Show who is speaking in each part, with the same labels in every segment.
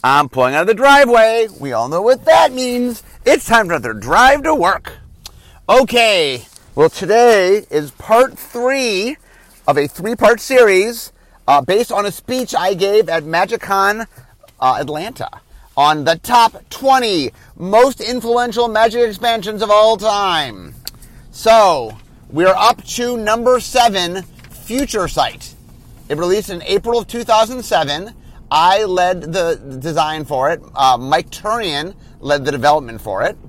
Speaker 1: I'm pulling out of the driveway. We all know what that means. It's time for another drive to work. Okay, well today is part 3 of a 3-part series based on a speech I gave at MagicCon Atlanta on the top 20 most influential Magic expansions of all time. So, we're up to number 7, Future Sight. It released in April of 2007. I led the design for it. Mike Turian led the development for it.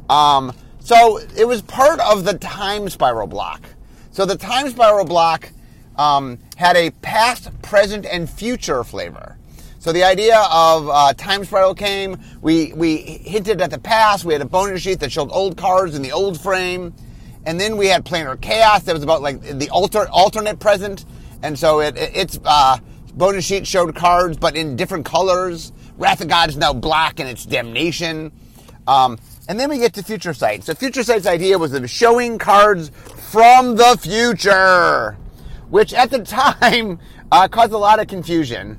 Speaker 1: So it was part of the Time Spiral block. So the Time Spiral block had a past, present, and future flavor. So the idea of Time Spiral came, we hinted at the past, we had a bonus sheet that showed old cards in the old frame, and then we had Planar Chaos that was about like the alternate present, and so it's bonus sheet showed cards, but in different colors. Wrath of God is now black, and it's Damnation. And then we get to Future Sight. So Future Sight's idea was of showing cards from the future, which at the time caused a lot of confusion,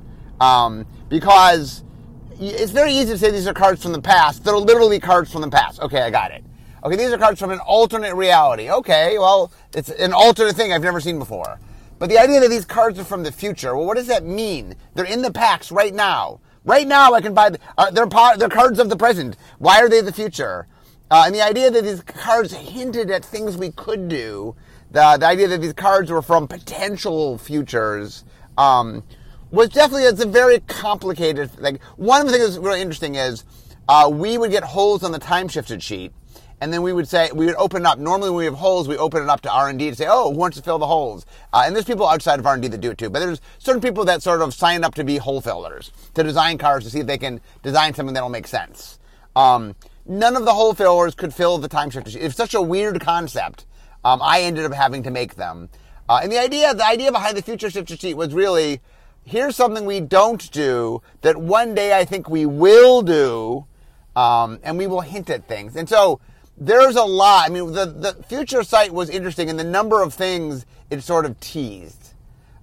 Speaker 1: because it's very easy to say these are cards from the past. They're literally cards from the past. Okay, I got it. Okay, these are cards from an alternate reality. Okay, well, it's an alternate thing I've never seen before. But the idea that these cards are from the future, well, what does that mean? They're in the packs right now. Right now, I can buy. They're cards of the present. Why are they the future? And the idea that these cards hinted at things we could do, the idea that these cards were from potential futures, was definitely, it's a very complicated. Like, one of the things that's really interesting is we would get holes on the time shifted sheet. And then we would open it up. Normally when we have holes, we open it up to R&D to say, oh, who wants to fill the holes? And there's people outside of R&D that do it too. But there's certain people that sort of sign up to be hole fillers, to design cards to see if they can design something that'll make sense. None of the hole fillers could fill the time shifter sheet. It's such a weird concept. I ended up having to make them. And the idea behind the future shifter sheet was really, here's something we don't do that one day I think we will do, and we will hint at things. And so, there's a lot. I mean, the Future Sight was interesting in the number of things it sort of teased.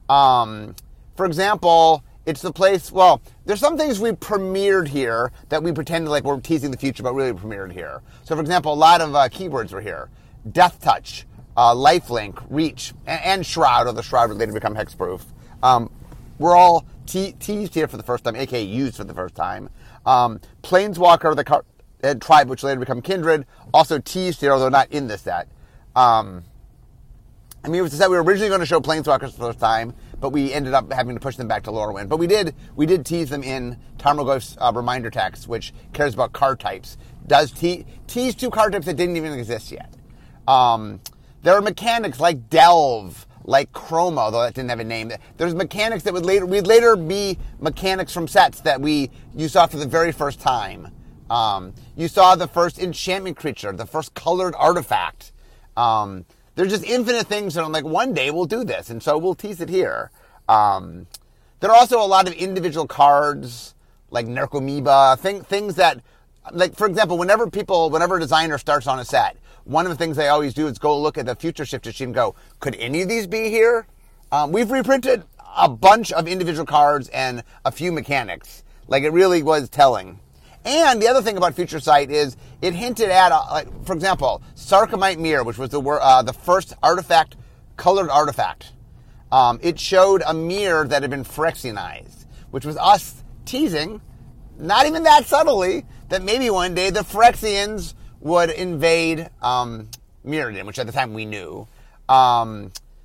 Speaker 1: For example, it's the place, well, there's some things we premiered here that we pretended like we're teasing the future, but really premiered here. So, for example, a lot of keywords were here. Death Touch, Lifelink, Reach, and Shroud, or the Shroud would later become hexproof. We're all teased here for the first time, aka used for the first time. Planeswalker, the card. Tribe, which later become Kindred, also teased here, although not in this set. I mean, it was a set we were originally going to show Planeswalkers for the first time, but we ended up having to push them back to Lorwyn. But we did tease them in Tarmogoyf's reminder text, which cares about card types. Does tease 2 card types that didn't even exist yet. There are mechanics like Delve, like Chroma, although that didn't have a name. There's mechanics that would later be mechanics from sets that you saw for the very first time. You saw the first enchantment creature, the first colored artifact. There's just infinite things that I'm like, one day we'll do this, and so we'll tease it here. There are also a lot of individual cards, like Narcomoeba, things that, like, for example, whenever a designer starts on a set, one of the things they always do is go look at the Future Shifter sheet and go, could any of these be here? We've reprinted a bunch of individual cards and a few mechanics. Like, it really was telling. And the other thing about Future Sight is it hinted at, for example, Sarcomite Mirror, which was the first artifact, colored artifact. It showed a mirror that had been Phyrexianized, which was us teasing, not even that subtly, that maybe one day the Phyrexians would invade Mirrodin, which at the time we knew. The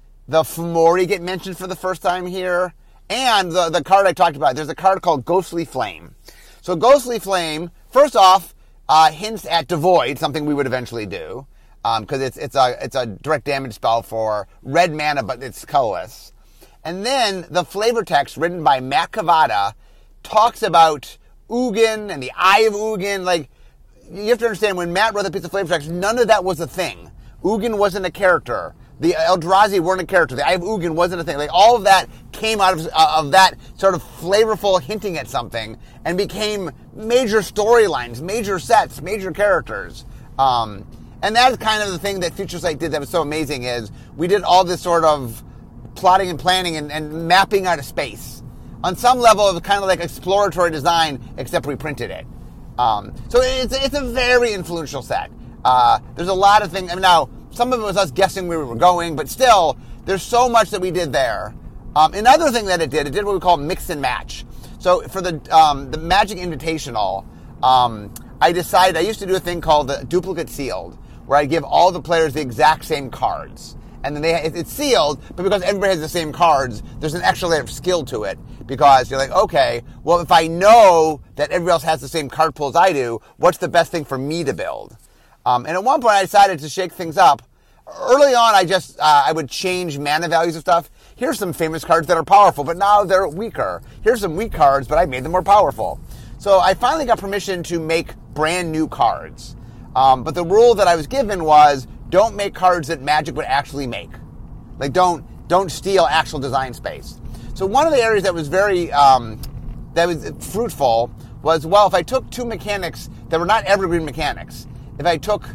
Speaker 1: Fomori get mentioned for the first time here. And the card I talked about, there's a card called Ghostly Flame. So Ghostly Flame, first off, hints at Devoid, something we would eventually do, because it's a direct damage spell for red mana, but it's colorless. And then the flavor text written by Matt Cavada talks about Ugin and the Eye of Ugin. Like, you have to understand, when Matt wrote the piece of flavor text, none of that was a thing. Ugin wasn't a character. The Eldrazi weren't a character. The Eye of Ugin wasn't a thing. Like, all of that came out of that sort of flavorful hinting at something and became major storylines, major sets, major characters. And that's kind of the thing that Future Sight did that was so amazing, is we did all this sort of plotting and planning and mapping out a space. on some level, it was kind of like exploratory design, except we printed it. So it's a very influential set. There's a lot of things. I mean, now, some of it was us guessing where we were going, but still, there's so much that we did there. Another thing that it did what we call mix and match. So for the Magic Invitational, I decided, I used to do a thing called the duplicate sealed, where I give all the players the exact same cards. And then it's sealed, but because everybody has the same cards, there's an extra layer of skill to it. Because you're like, okay, well, if I know that everybody else has the same card pool as I do, what's the best thing for me to build? And at one point, I decided to shake things up. Early on, I would change mana values of stuff. Here's some famous cards that are powerful, but now they're weaker. Here's some weak cards, but I made them more powerful. So I finally got permission to make brand new cards. But the rule that I was given was, don't make cards that Magic would actually make. Like, don't steal actual design space. So one of the areas that was very, that was fruitful was, well, if I took two mechanics that were not evergreen mechanics, if I took,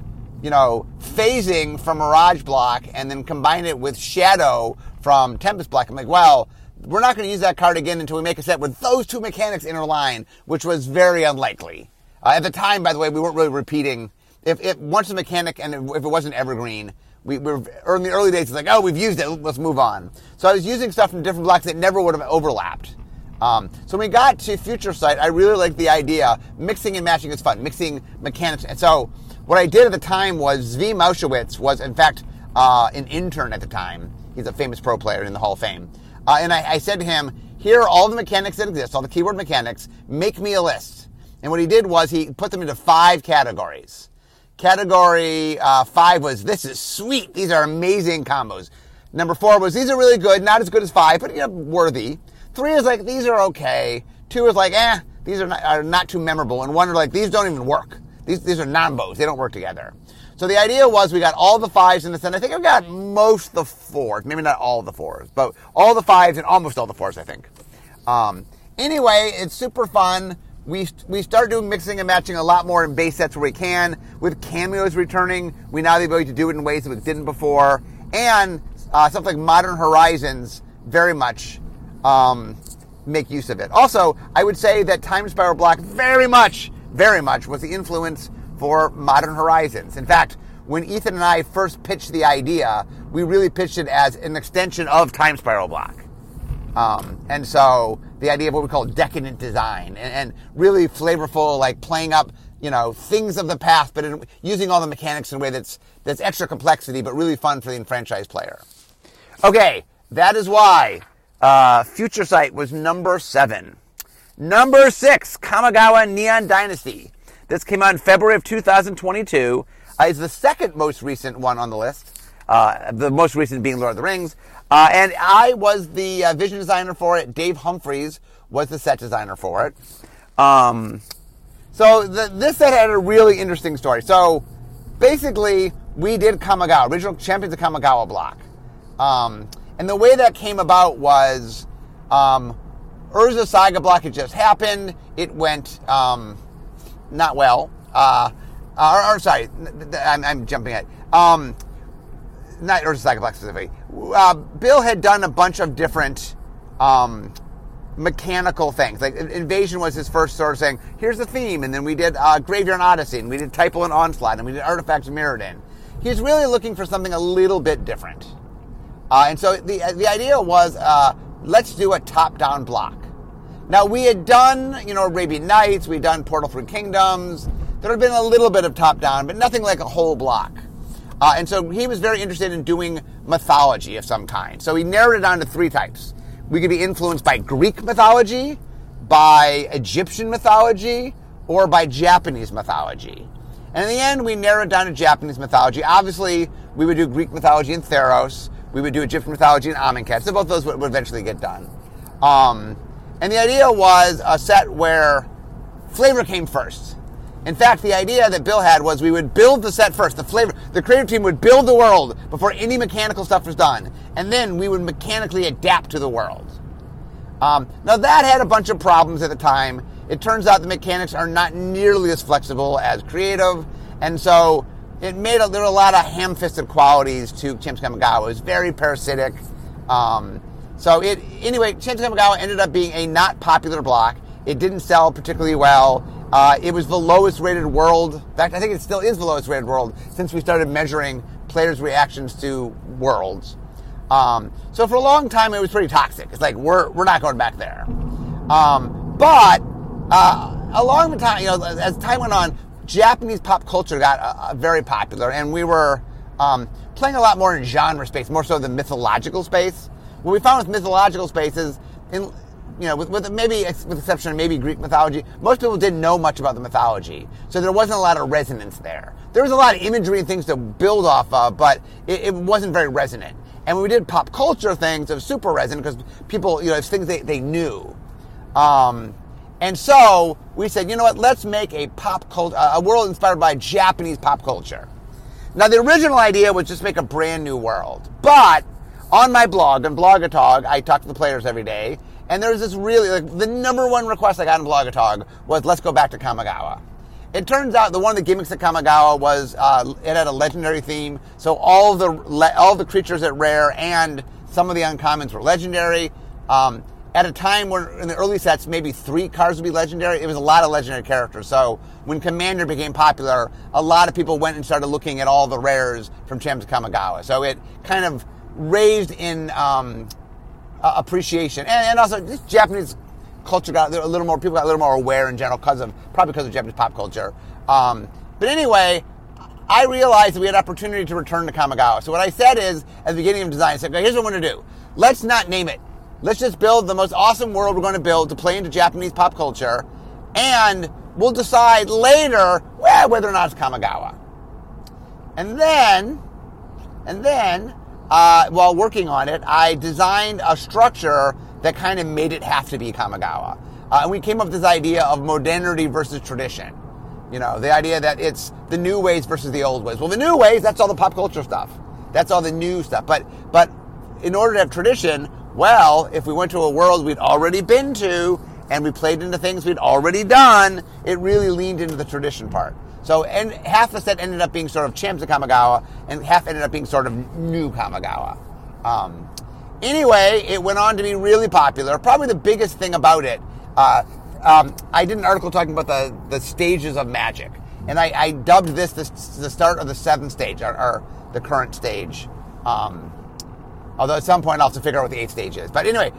Speaker 1: phasing from Mirage Block and then combined it with Shadow from Tempest Block, I'm like, well, we're not going to use that card again until we make a set with those two mechanics interline, which was very unlikely. At the time, by the way, we weren't really repeating. If once a mechanic and if it wasn't evergreen, we were in the early days. It's like, oh, we've used it. Let's move on. So I was using stuff from different blocks that never would have overlapped. So when we got to Future Sight, I really liked the idea. Mixing and matching is fun. Mixing mechanics. And so what I did at the time was Zvi Maushowitz was, in fact, an intern at the time. He's a famous pro player in the Hall of Fame. And I said to him, here are all the mechanics that exist, all the keyword mechanics. Make me a list. And what he did was he put them into 5 categories. Category 5 was, this is sweet. These are amazing combos. Number 4 was, these are really good. Not as good as 5, but worthy. 3 is like, these are okay. 2 is like, these are not too memorable. And 1 are like, these don't even work. These are non-bows. They don't work together. So the idea was we got all the 5s in the set. I think I got most of the 4s. Maybe not all the 4s, but all the 5s and almost all the 4s, I think. Anyway, it's super fun. We start doing mixing and matching a lot more in base sets where we can. With cameos returning, we now have the ability to do it in ways that we didn't before. And stuff like Modern Horizons very much make use of it. Also, I would say that Time Spiral Block very much was the influence for Modern Horizons. In fact, when Ethan and I first pitched the idea, we really pitched it as an extension of Time Spiral Block. And so the idea of what we call decadent design and really flavorful, like playing up, things of the past, but using all the mechanics in a way that's extra complexity, but really fun for the enfranchised player. Okay, that is why Future Sight was number 7. Number 6, Kamigawa Neon Dynasty. This came out in February of 2022. It's the second most recent one on the list. The most recent being Lord of the Rings. And I was the vision designer for it. Dave Humphreys was the set designer for it. So this set had a really interesting story. So basically, we did Kamigawa, original Champions of Kamigawa block. And the way that came about was Urza Saga block had just happened. It went not well. Sorry, I'm jumping ahead. Not Urza Saga block specifically. Bill had done a bunch of different mechanical things. Like Invasion was his first sort of saying, here's the theme, and then we did Graveyard Odyssey, and we did Typo and Onslaught, and we did Artifacts Mirrored-In. He's really looking for something a little bit different. And so the idea was, let's do a top-down block. Now, we had done, Arabian Nights, we'd done Portal Through Kingdoms. There had been a little bit of top-down, but nothing like a whole block. And so he was very interested in doing mythology of some kind. So he narrowed it down to 3 types. We could be influenced by Greek mythology, by Egyptian mythology, or by Japanese mythology. And in the end, we narrowed down to Japanese mythology. Obviously, we would do Greek mythology in Theros. We would do Egyptian mythology in Amonkhet. So both those would eventually get done. And the idea was a set where flavor came first. In fact, the idea that Bill had was we would build the set first. The creative team would build the world before any mechanical stuff was done. And then we would mechanically adapt to the world. Now that had a bunch of problems at the time. It turns out the mechanics are not nearly as flexible as creative. And so there were a lot of ham-fisted qualities to Champs Kamigawa. It was very parasitic. Anyway, Champs of Kamigawa ended up being a not popular block. It didn't sell particularly well. It was the lowest rated world. In fact, I think it still is the lowest rated world since we started measuring players' reactions to worlds. So for a long time, it was pretty toxic. It's like, we're not going back there. But along the time, as time went on, Japanese pop culture got very popular, and we were playing a lot more in genre space, more so the mythological space. What we found with mythological spaces, with exception of maybe Greek mythology, most people didn't know much about the mythology, so there wasn't a lot of resonance there. There was a lot of imagery and things to build off of, but it wasn't very resonant. And when we did pop culture things, it was super resonant because people, it's things they knew. And so we said, you know what, let's make a world inspired by Japanese pop culture. Now, the original idea was just make a brand new world. But on my blog, on Blogatog, I talk to the players every day. And there's this really, the number one request I got on Blogatog was, let's go back to Kamigawa. It turns out that one of the gimmicks at Kamigawa was it had a legendary theme. So all the creatures at Rare and some of the uncommons were legendary. At a time where in the early sets, maybe 3 cards would be legendary, it was a lot of legendary characters. So when Commander became popular, a lot of people went and started looking at all the rares from Champs of Kamigawa. So it kind of raised in appreciation. And also, just Japanese culture got a little more, people got a little more aware in general probably because of Japanese pop culture. But anyway, I realized that we had opportunity to return to Kamigawa. So what I said is, at the beginning of design, I said, okay, here's what I'm going to do. Let's not name it. Let's just build the most awesome world we're going to build to play into Japanese pop culture, and we'll decide later whether or not it's Kamigawa. And then, while working on it, I designed a structure that kind of made it have to be Kamigawa. And we came up with this idea of modernity versus tradition. The idea that it's the new ways versus the old ways. Well, the new ways, that's all the pop culture stuff. That's all the new stuff. But in order to have tradition, well, if we went to a world we'd already been to and we played into things we'd already done, it really leaned into the tradition part. So, and half the set ended up being sort of Champs of Kamigawa, and half ended up being sort of new Kamigawa. Anyway, it went on to be really popular. Probably the biggest thing about it, I did an article talking about the stages of Magic, and I dubbed this the start of the 7th stage, or the current stage. Although at some point I'll have to figure out what the 8th stage is. But anyway,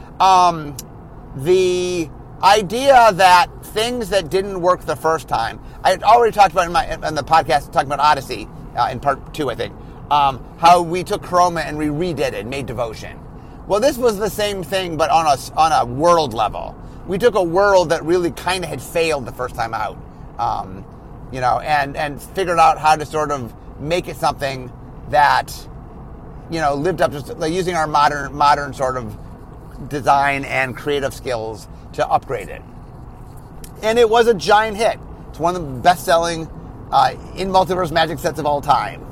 Speaker 1: the idea that things that didn't work the first time, I had already talked about in the podcast, talking about Odyssey, in part 2, I think, how we took Chroma and we redid it and made Devotion. Well, this was the same thing, but on a world level. We took a world that really kind of had failed the first time out, and figured out how to sort of make it something that, lived up to, like, using our modern sort of design and creative skills to upgrade it. And it was a giant hit. It's one of the best-selling in Multiverse Magic sets of all time.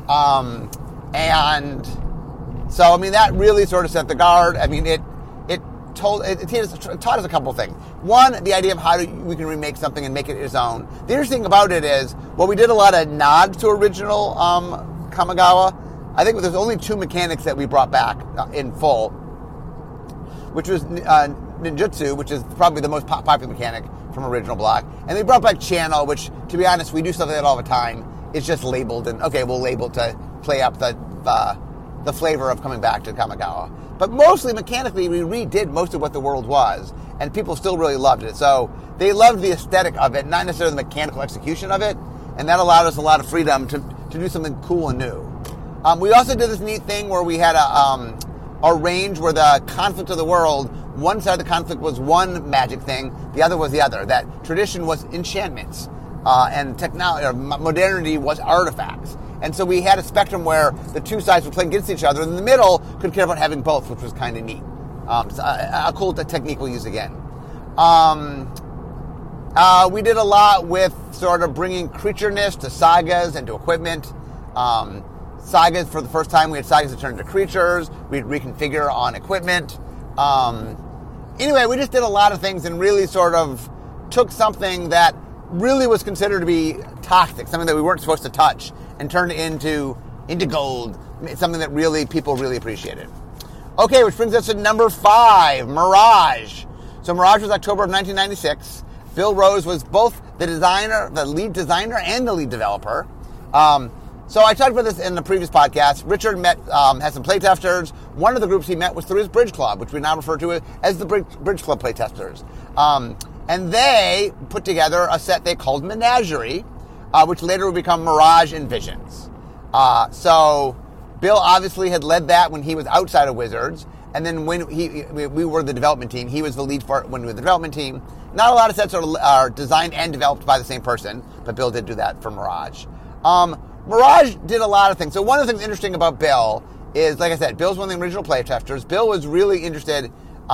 Speaker 1: And so, that really sort of set the guard. It taught us a couple of things. One, the idea of how we can remake something and make it its own. The interesting thing about it is, we did a lot of nods to original Kamigawa. I think there's only 2 mechanics that we brought back in full, which was Ninjutsu, which is probably the most popular mechanic from original block. And they brought back Channel, which, to be honest, we do stuff like that all the time. It's just labeled, and okay, we'll label to play up the flavor of coming back to Kamigawa. But mostly, mechanically, we redid most of what the world was, and people still really loved it. So they loved the aesthetic of it, not necessarily the mechanical execution of it, and that allowed us a lot of freedom to do something cool and new. We also did this neat thing where we had a range where the conflict of the world, one side of the conflict was one magic thing, the other was the other. That tradition was enchantments, and technology or modernity was artifacts. And so we had a spectrum where the 2 sides were playing against each other, and in the middle could care about having both, which was kind of neat. So a cool technique we'll use again. We did a lot with sort of bringing creatureness to sagas and to equipment. Sagas, for the first time, we had sagas that turned into creatures. We'd reconfigure on equipment. Anyway, we just did a lot of things and really sort of took something that really was considered to be toxic, something that we weren't supposed to touch, and turned it into gold, something that really people really appreciated. Okay, which brings us to number 5, Mirage. So Mirage was October of 1996. Bill Rose was both the lead designer and the lead developer. So I talked about this in the previous podcast. Richard had some playtesters. One of the groups he met was through his Bridge Club, which we now refer to as the Bridge Club playtesters. And they put together a set they called Menagerie, which later would become Mirage and Visions. So Bill obviously had led that when he was outside of Wizards. And then when we were the development team, he was the lead for when we were the development team. Not a lot of sets are designed and developed by the same person, but Bill did do that for Mirage. Mirage did a lot of things. So one of the things interesting about Bill is, like I said, Bill's one of the original playtesters. Bill was really interested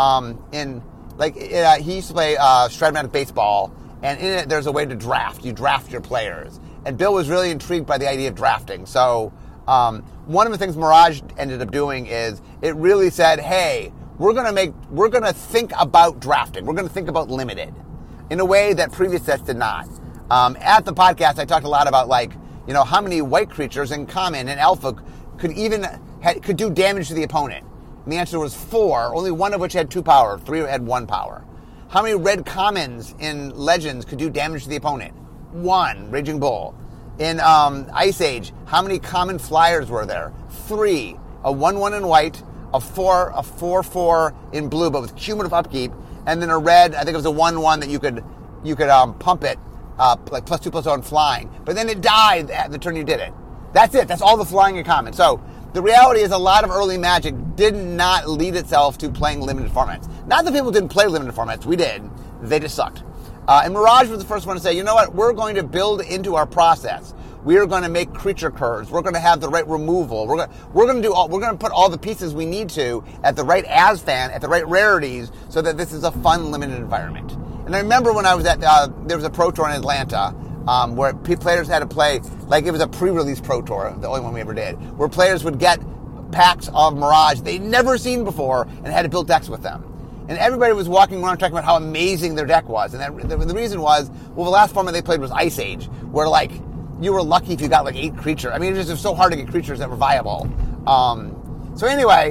Speaker 1: he used to play Stratomatic Baseball, and in it there's a way to draft. You draft your players. And Bill was really intrigued by the idea of drafting. So one of the things Mirage ended up doing is it really said, hey, we're going to think about drafting. We're going to think about limited in a way that previous sets did not. At the podcast, I talked a lot about how many white creatures in Common and Alpha could do damage to the opponent. And the answer was 4, only one of which had 2 power, 3 had 1 power. How many red commons in Legends could do damage to the opponent? 1, Raging Bull. In Ice Age, how many common flyers were there? 3, a 1/1 in white, a 4/4 in blue, but with cumulative upkeep, and then a red. I think it was a 1/1 that you could pump it +2/+0 flying. But then it died at the turn you did it. That's it. That's all the flying in Common. So the reality is a lot of early Magic did not lead itself to playing limited formats. Not that people didn't play limited formats. We did. They just sucked. And Mirage was the first one to say, you know what? We're going to build into our process. We are going to make creature curves. We're going to have the right removal. We're going to put all the pieces we need to at the right ASFAN, at the right rarities, so that this is a fun, limited environment. And I remember when I was at there was a Pro Tour in Atlanta where players had to play like it was a pre-release Pro Tour, the only one we ever did, where players would get packs of Mirage they'd never seen before and had to build decks with them. And everybody was walking around talking about how amazing their deck was. And the reason was, well, the last format they played was Ice Age, where you were lucky if you got 8 creatures. I mean, it was just so hard to get creatures that were viable. So anyway,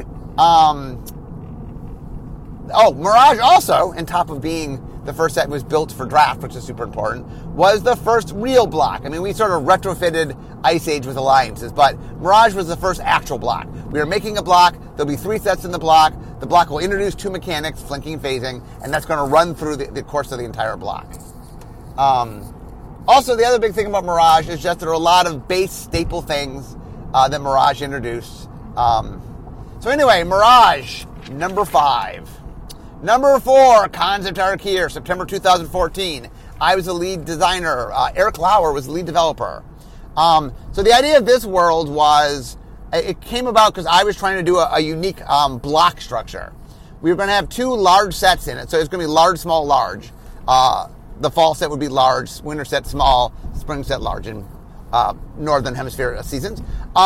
Speaker 1: Mirage also, on top of being the first set was built for draft, which is super important, was the first real block. I mean, we sort of retrofitted Ice Age with alliances, but Mirage was the first actual block. We are making a block. There'll be 3 sets in the block. The block will introduce 2 mechanics, flanking and phasing, and that's going to run through the course of the entire block. Also, the other big thing about Mirage is just there are a lot of base staple things that Mirage introduced. So anyway, Mirage, number 5. Number 4, Khans of Tarkir, September 2014. I was the lead designer. Eric Lauer was the lead developer. So the idea of this world was, it came about because I was trying to do a unique block structure. We were going to have 2 large sets in it, so it's going to be large, small, large. The fall set would be large, winter set small, spring set large in northern hemisphere seasons.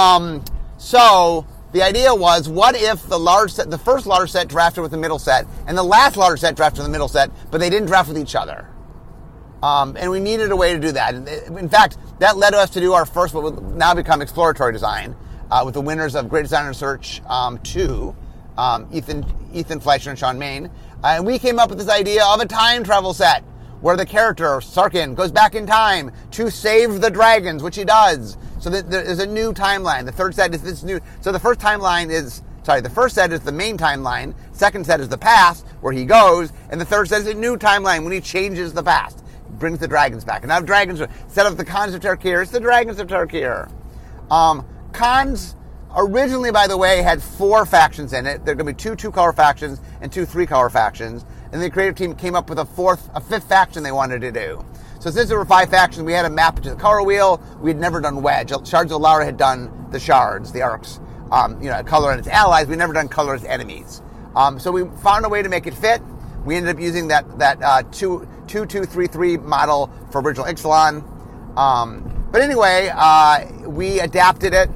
Speaker 1: So the idea was, what if the first large set drafted with the middle set, and the last large set drafted with the middle set, but they didn't draft with each other? And we needed a way to do that. In fact, that led us to do our first, what will now become exploratory design, with the winners of Great Designer Search 2, Ethan Fleischer and Sean Main. And we came up with this idea of a time travel set, where the character, Sarkin, goes back in time to save the dragons, which he does. So that there's a new timeline. The third set is this new. So the first set is the main timeline. Second set is the past, where he goes. And the third set is a new timeline when he changes the past. Brings the dragons back. And now dragons, instead of the Khans of Tarkir, it's the dragons of Tarkir. Khans originally, by the way, had 4 factions in it. There are going to be 2 2-color factions and 2 3-color factions. And the creative team came up with a 5th faction they wanted to do. So since there were 5 factions, we had to map it to the color wheel. We had never done Wedge. Shards of Alara had done the Shards, the Arcs, color and its allies. We'd never done color as enemies. So we found a way to make it fit. We ended up using that 2-2-3-3 model for original Ixalan. But anyway, we adapted it.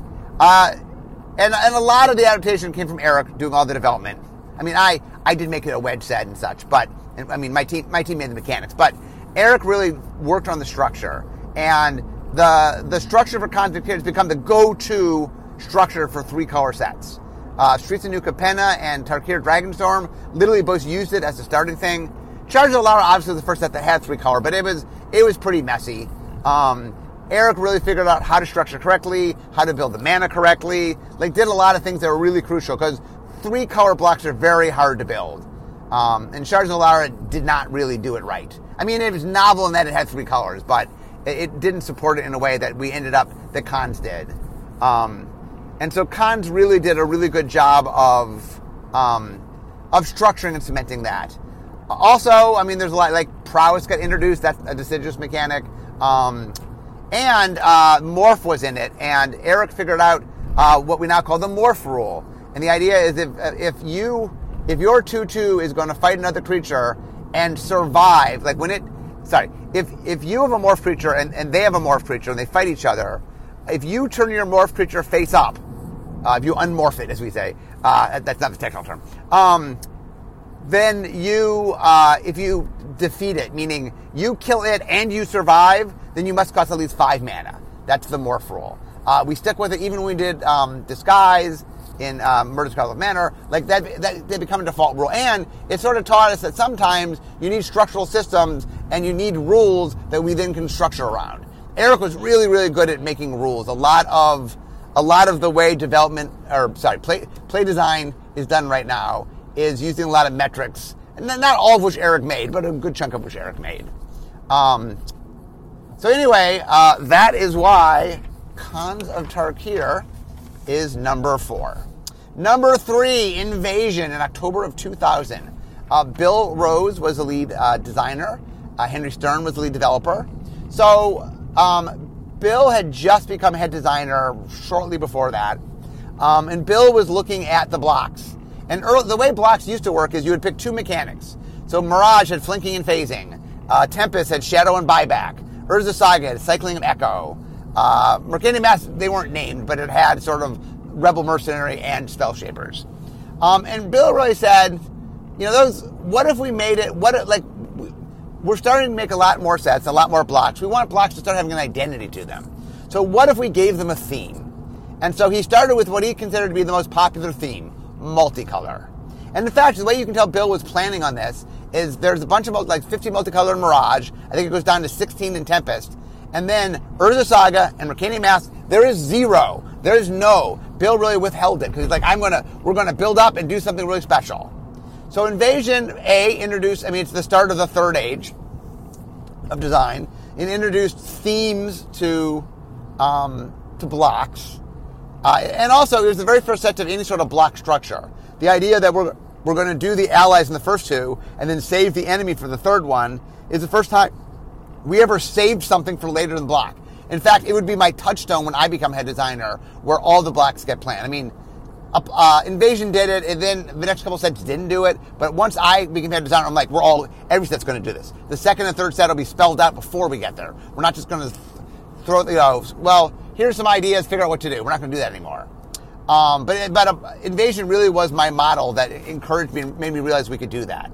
Speaker 1: And a lot of the adaptation came from Eric doing all the development. I mean, I did make it a Wedge set and such, but I mean, my team made the mechanics, but Eric really worked on the structure, and the structure for Khans of Tarkir has become the go-to structure for 3-color sets. Streets of New Capenna and Tarkir Dragonstorm literally both used it as a starting thing. Charge of Alara obviously was the first set that had 3 color, but it was pretty messy. Eric really figured out how to structure correctly, how to build the mana correctly, did a lot of things that were really crucial, because 3 color blocks are very hard to build. And Shards of Alara did not really do it right. I mean, it was novel in that it had 3 colors, but it didn't support it in a way that that Khans did. And so Khans really did a really good job of structuring and cementing that. Also, I mean, there's a lot, Prowess got introduced, that's a deciduous mechanic. And Morph was in it, and Eric figured out what we now call the Morph rule. And the idea is if your 2/2 is going to fight another creature and survive, if you have a Morph creature and they have a Morph creature and they fight each other, if you turn your Morph creature face up, if you unmorph it, as we say, that's not the technical term, then if you defeat it, meaning you kill it and you survive, then you must cost at least 5 mana. That's the Morph rule. We stuck with it even when we did Disguise in Murder Scarlet Manor. That they become a default rule. And it sort of taught us that sometimes you need structural systems and you need rules that we then can structure around. Eric was really, really good at making rules. A lot of the way play design is done right now is using a lot of metrics, and not all of which Eric made, but a good chunk of which Eric made. So anyway, that is why Khans of Tarkir is number 4. Number 3, Invasion in October of 2000. Bill Rose was the lead designer. Henry Stern was the lead developer. So Bill had just become head designer shortly before that. And Bill was looking at the blocks. And the way blocks used to work is you would pick 2 mechanics. So Mirage had flanking and phasing. Tempest had shadow and buyback. Urza Saga had cycling and echo. Mercadian Mass, they weren't named, but it had sort of Rebel Mercenary and Spell Shapers. And Bill really said, what if we made it, we're starting to make a lot more sets, a lot more blocks. We want blocks to start having an identity to them. So what if we gave them a theme? And so he started with what he considered to be the most popular theme, multicolor. And in fact, the way you can tell Bill was planning on this is there's a bunch of 50 multicolor in Mirage. I think it goes down to 16 in Tempest. And then Urza Saga and Mercadian Mask, there is 0. There is no. Bill really withheld it because he's like, we're gonna build up and do something really special. So Invasion introduced, it's the start of the third age of design. It introduced themes to blocks. And also, it was the very first set of any sort of block structure. The idea that we're going to do the allies in the first 2 and then save the enemy for the third one is the first time we ever saved something for later in the block. In fact, it would be my touchstone when I become head designer where all the blocks get planned. Invasion did it, and then the next couple sets didn't do it. But once I became head designer, I'm like, every set's going to do this. The second and third set will be spelled out before we get there. We're not just going to throw, here's some ideas, figure out what to do. We're not going to do that anymore. But Invasion really was my model that encouraged me and made me realize we could do that.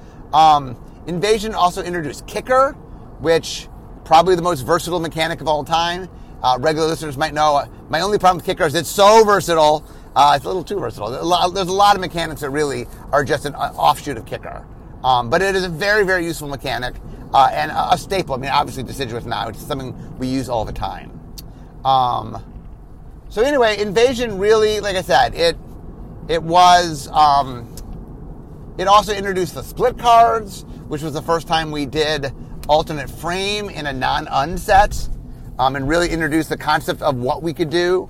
Speaker 1: Invasion also introduced Kicker, which probably the most versatile mechanic of all time. Regular listeners might know my only problem with Kicker is it's so versatile. It's a little too versatile. There's a lot of mechanics that really are just an offshoot of Kicker. But it is a very, very useful mechanic and a staple. Obviously deciduous now. It's something we use all the time. So anyway, Invasion really, like I said, it was, it also introduced the split cards, which was the first time we did alternate frame in a non-un set, and really introduced the concept of what we could do.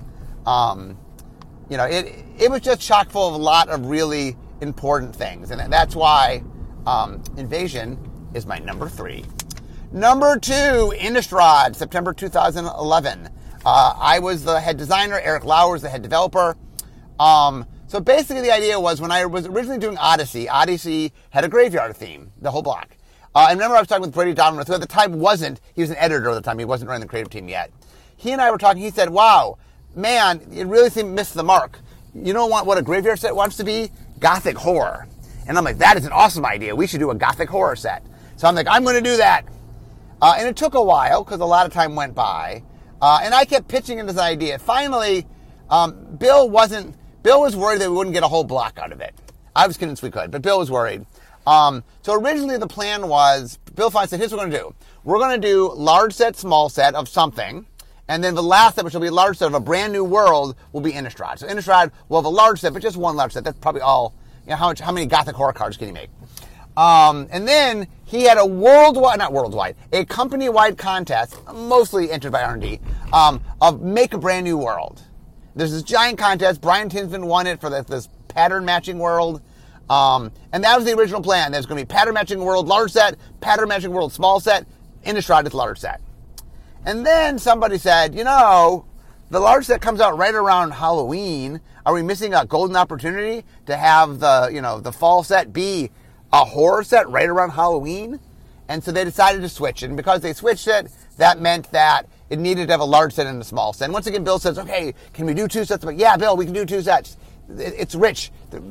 Speaker 1: It was just chock full of a lot of really important things, and that's why Invasion is my number 3. Number 2, Innistrad, September 2011. I was the head designer, Eric Lauer was the head developer. So basically the idea was when I was originally doing Odyssey had a graveyard theme, the whole block. I remember I was talking with Brady Dommermuth, who at the time he was an editor at the time, he wasn't running the creative team yet. He and I were talking, he said, wow, man, it really seemed to miss the mark. You know what a graveyard set wants to be? Gothic horror. And I'm like, that is an awesome idea. We should do a Gothic horror set. So I'm like, I'm going to do that. And it took a while because a lot of time went by. And I kept pitching into this idea. Finally, Bill wasn't Bill was worried that we wouldn't get a whole block out of it. I was convinced we could, but Bill was worried. So originally the plan was, Bill Fine said, here's what we're going to do. We're going to do large set, small set of something, and then the last set, which will be a large set of a brand new world, will be Innistrad. So Innistrad will have a large set, but just one large set. That's probably all. How many Gothic horror cards can he make? And then he had a a company-wide contest, mostly entered by R&D, of make a brand new world. There's this giant contest. Brian Tinsman won it for this pattern matching world. And that was the original plan. There's going to be pattern matching world, large set, pattern matching world, small set, Innistrad is large set. And then somebody said, the large set comes out right around Halloween. Are we missing a golden opportunity to have the fall set be a horror set right around Halloween? And so they decided to switch it. And because they switched it, that meant that it needed to have a large set and a small set. And once again, Bill says, okay, can we do two sets? But yeah, Bill, we can do two sets. It's rich.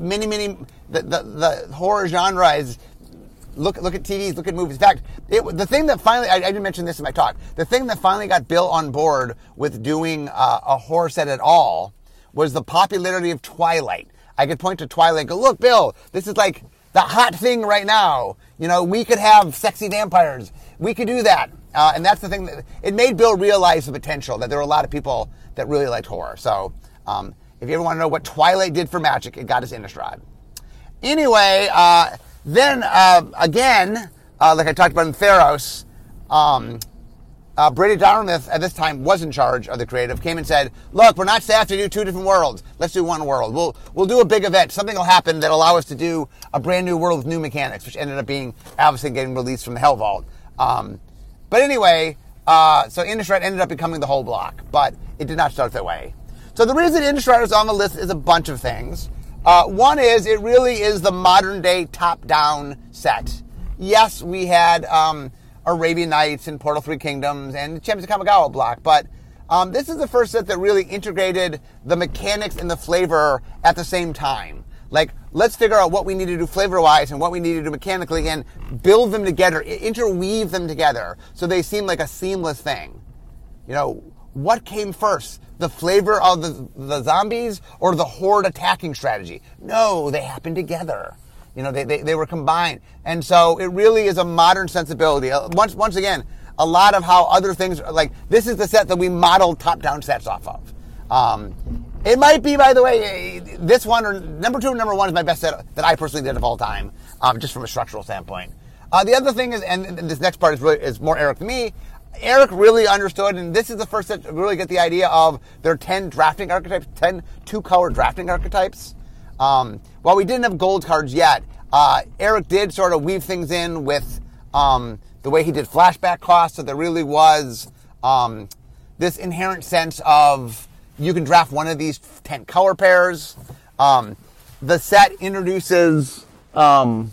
Speaker 1: The horror genre is, look at TVs, look at movies. In fact, the thing that finally, I didn't mention this in my talk, the thing that finally got Bill on board with doing a horror set at all was the popularity of Twilight. I could point to Twilight and go, look, Bill, this is like the hot thing right now. We could have sexy vampires. We could do that. And that's the thing that it made Bill realize the potential, that there were a lot of people that really liked horror. So if you ever want to know what Twilight did for Magic, it got us Innistrad. Anyway, then again, like I talked about in Theros, Brady Dartmouth at this time was in charge of the creative, came and said, look, we're not staffed to do two different worlds. Let's do one world. We'll do a big event. Something will happen that'll allow us to do a brand new world with new mechanics, which ended up being obviously getting released from the Hell Vault. But anyway, so Innistrad ended up becoming the whole block, but it did not start that way. So the reason Innistrad is on the list is a bunch of things. One is it really is the modern day top-down set. Yes, we had Arabian Nights and Portal 3 Kingdoms and the Champions of Kamigawa block, but this is the first set that really integrated the mechanics and the flavor at the same time. Like, let's figure out what we need to do flavor-wise and what we need to do mechanically and build them together, interweave them together so they seem like a seamless thing. What came first? The flavor of the zombies or the horde attacking strategy? No, they happened together. They were combined. And so it really is a modern sensibility. Once again, a lot of how other things, like, this is the set that we modeled top-down sets off of. It might be, by the way, this one, or number 2 and number 1 is my best set that I personally did of all time, just from a structural standpoint. The other thing is, and this next part is more Eric than me, Eric really understood, and this is the first set to really get the idea of their 10 drafting archetypes, 10 two-color drafting archetypes. While we didn't have gold cards yet, Eric did sort of weave things in with the way he did flashback costs, so there really was this inherent sense of you can draft one of these 10 color pairs. The set introduces... what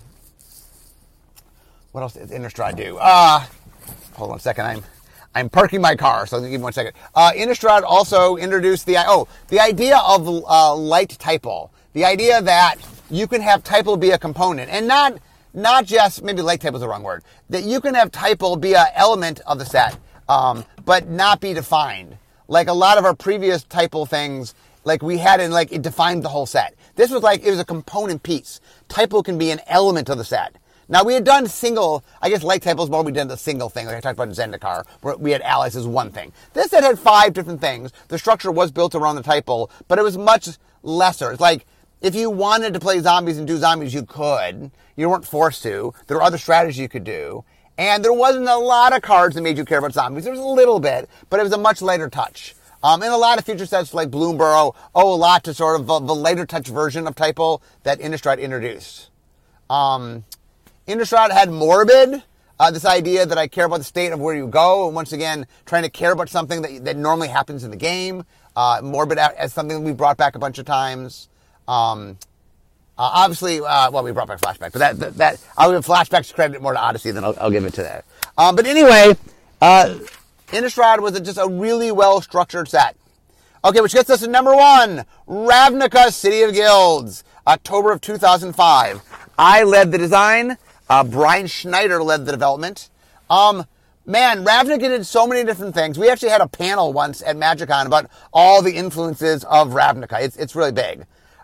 Speaker 1: else did Innistrad do? Hold on a second. I'm parking my car, so give me 1 second. Innistrad also introduced the idea of light typo. The idea that you can have typo be a component, and not just, maybe light typo is the wrong word, that you can have typo be an element of the set, but not be defined. Like a lot of our previous typo things, like we had in, like, it defined the whole set. This was like, it was a component piece. Typo can be an element of the set. Now, we had done single, I guess light typos more, we did the single thing, like I talked about in Zendikar, where we had allies as one thing. This set had 5 different things. The structure was built around the typo, but it was much lesser. It's like, if you wanted to play zombies and do zombies, you could. You weren't forced to. There were other strategies you could do. And there wasn't a lot of cards that made you care about zombies. There was a little bit, but it was a much lighter touch. And a lot of future sets like Bloomburrow owe a lot to sort of the lighter touch version of typo that Innistrad introduced. Innistrad had Morbid, this idea that I care about the state of where you go, and once again, trying to care about something that normally happens in the game. Morbid as something we brought back a bunch of times. Obviously, we brought back Flashback, but that I'll give Flashback's credit more to Odyssey than I'll give it to that. But anyway, Innistrad was just a really well-structured set. Okay, which gets us to number 1, Ravnica City of Guilds, October of 2005. I led the design. Brian Schneider led the development. Ravnica did so many different things. We actually had a panel once at MagicCon about all the influences of Ravnica. It's really big.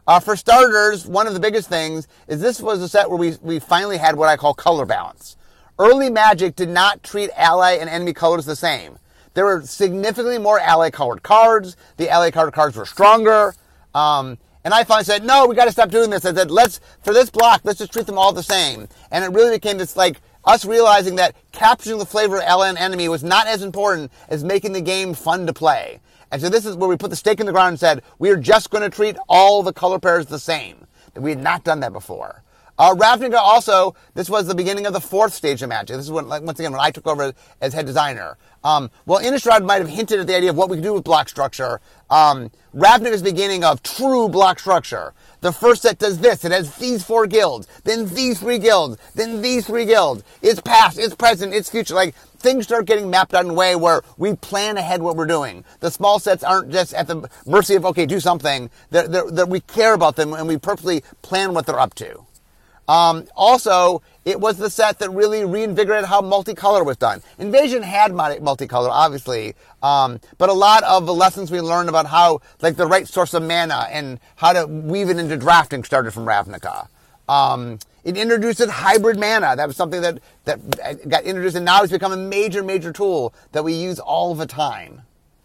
Speaker 1: For starters, one of the biggest things is this was a set where we finally had what I call color balance. Early Magic did not treat ally and enemy colors the same. There were significantly more ally-colored cards. The ally-colored cards were stronger. And I finally said, no, we got to stop doing this. I said, for this block, let's just treat them all the same. And it really became this, like, us realizing that capturing the flavor of ally and enemy was not as important as making the game fun to play. And so this is where we put the stake in the ground and said, we are just going to treat all the color pairs the same. We had not done that before. Ravnica also, this was the beginning of the fourth stage of Magic. This is when, once again, when I took over as head designer. Well, Innistrad might have hinted at the idea of what we could do with block structure. Ravnica's beginning of true block structure. The first set does this. It has these 4 guilds, then these 3 guilds, then these 3 guilds. It's past, it's present, it's future. Like, things start getting mapped out in a way where we plan ahead what we're doing. The small sets aren't just at the mercy of, okay, do something. That we care about them and we purposely plan what they're up to. Also, it was the set that really reinvigorated how multicolor was done. Invasion had multicolor, obviously, but a lot of the lessons we learned about how, like, the right source of mana and how to weave it into drafting started from Ravnica. It introduces hybrid mana. That was something that got introduced, and now it's become a major, major tool that we use all the time.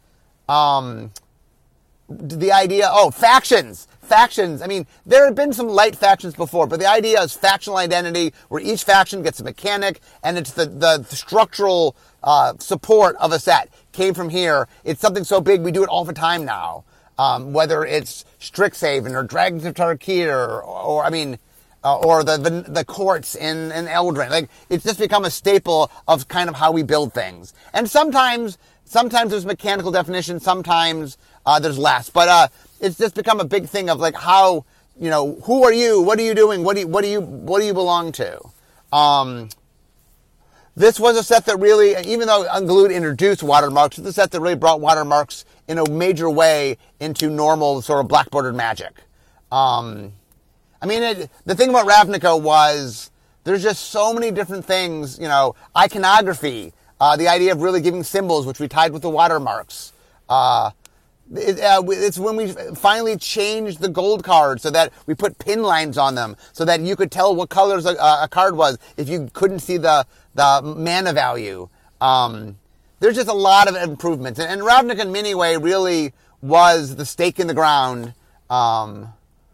Speaker 1: The idea, factions. Factions, I mean, there have been some light factions before, but the idea is factional identity, where each faction gets a mechanic, and it's the structural support of a set came from here. It's something so big, we do it all the time now. Whether it's Strixhaven or Dragons of Tarkir, or the courts in Eldraine. Like, it's just become a staple of kind of how we build things. And sometimes there's mechanical definition, sometimes there's less. But it's just become a big thing of, like, how, who are you? What are you doing? What do you belong to? This was a set that really, even though Unglued introduced watermarks, it's a set that really brought watermarks in a major way into normal sort of black-bordered Magic. The thing about Ravnica was there's just so many different things, iconography, the idea of really giving symbols, which we tied with the watermarks. It's when we finally changed the gold card so that we put pin lines on them so that you could tell what colors a card was if you couldn't see the mana value. There's just a lot of improvements. And Ravnica in many ways really was the stake in the ground. And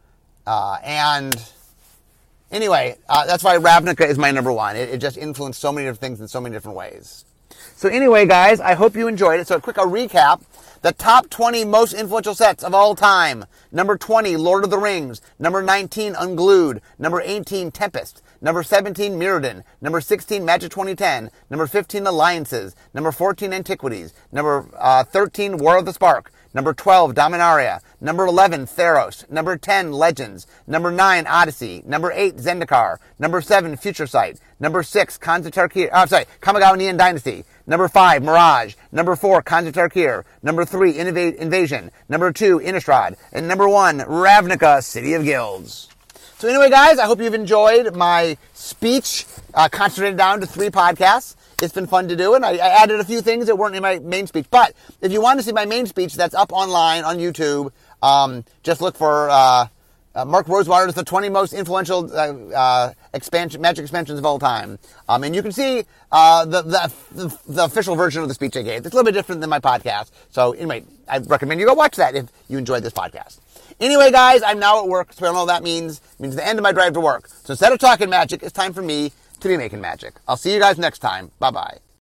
Speaker 1: anyway, that's why Ravnica is my number one. It just influenced so many different things in so many different ways. So anyway, guys, I hope you enjoyed it. So a recap. The top 20 most influential sets of all time. Number 20, Lord of the Rings. Number 19, Unglued. Number 18, Tempest. Number 17, Mirrodin. Number 16, Magic 2010. Number 15, Alliances. Number 14, Antiquities. Number 13, War of the Spark. Number 12, Dominaria. Number 11, Theros. Number 10, Legends. Number 9, Odyssey. Number 8, Zendikar. Number 7, Future Sight. Number 6, Kamigawa Neon Dynasty. Number 5, Mirage. Number 4, Khans of Tarkir. Number 3, Invasion. Number 2, Innistrad. And number 1, Ravnica, City of Guilds. So anyway, guys, I hope you've enjoyed my speech, concentrated down to 3 podcasts. It's been fun to do, and I added a few things that weren't in my main speech. But if you want to see my main speech, that's up online on YouTube. Just look for Mark Rosewater's The 20 Most Influential Magic Expansions of All Time. And you can see the official version of the speech I gave. It's a little bit different than my podcast. So anyway, I recommend you go watch that if you enjoyed this podcast. Anyway, guys, I'm now at work, so I don't know what that means. It means the end of my drive to work. So instead of talking magic, it's time for me to be making magic. I'll see you guys next time. Bye-bye.